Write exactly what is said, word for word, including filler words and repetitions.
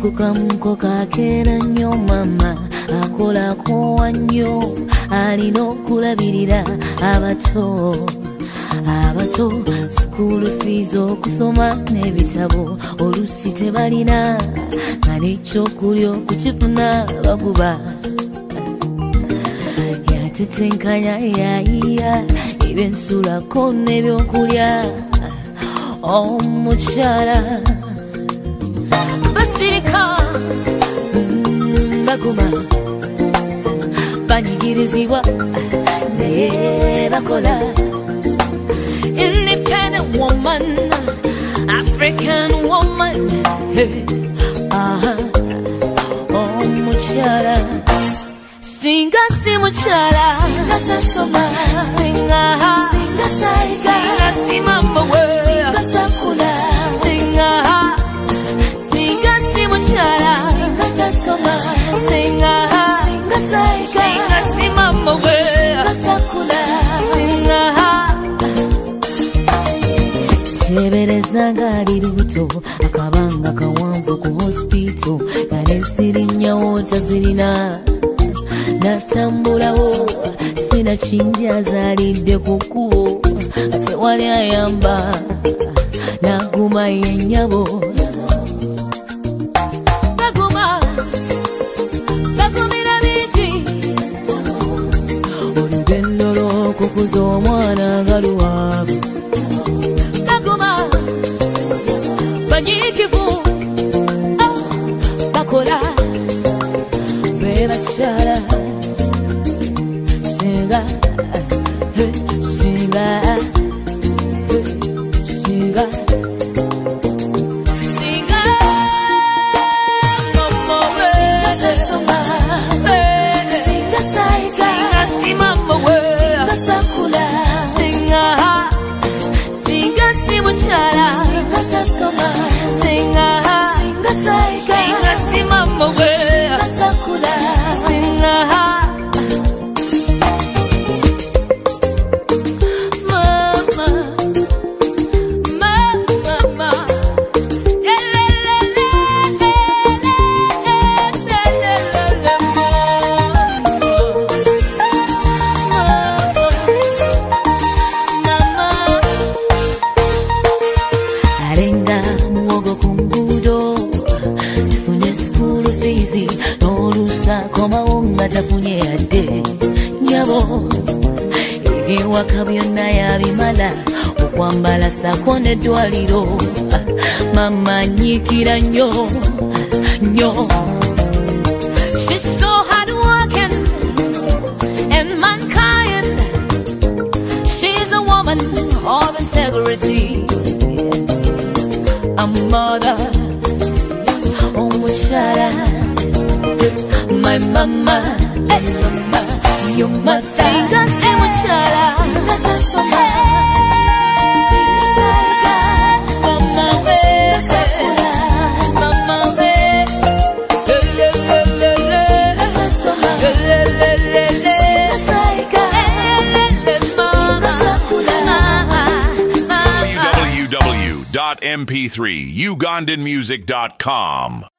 kukamuko kakera nnyo mama akolako wannyo alina okulabirira abato abato school fees okusoma n'ebitabo olusi tebalina nga n'ekyokulya okukifuna baguba yatetenkanya yayiya ebyensulako n'ebyokulya omukyala basirika baguma banyigirizibwa naye bakola independent woman, African woman. Hey, aha, oh muchala, singa si muchala, singa sa soma, singa ha, singa sa isa, singa si mama we, singa sa kula, singa ha, singa si muchala, singa sa soma, singa ha, singa sa isa, singa si mama we, singa sa kula, singa ha. Tebereza ngali luto akabanga kawanvu ku hospital kale sirinya wota zirina natambulawo sina chinja zalidde ku kkubo ate wali ayamba naguma yennyabo baguma bagumira bingi olugendo lw'okukuza omwana nga luwaavu banyikivu bakola bebachala singa singa singa singa mama we sasoma singa sai singa si mama we singa sakula singa singa si muchala singa sasoma singa singa sai singa si mama we singa sakula singa mama mama mama arenga muogo kumbudo sifunye school fees n'olusa komawo nga tafunye yadde nyabo ebiwaka byonna yabimala okwambala sako n'eddwaliro mama nyikira nnyo nnyo. She's so hard working and mankind, she's a woman of integrity, a mother, oh muchala, my mama, hey mama, you must sing us, hey muchala, sing us a song, sing us a song, mama we, mama we, le le le le le, sing us a song, le le le le le, sing us a w w w dot m p three ugandan music dot com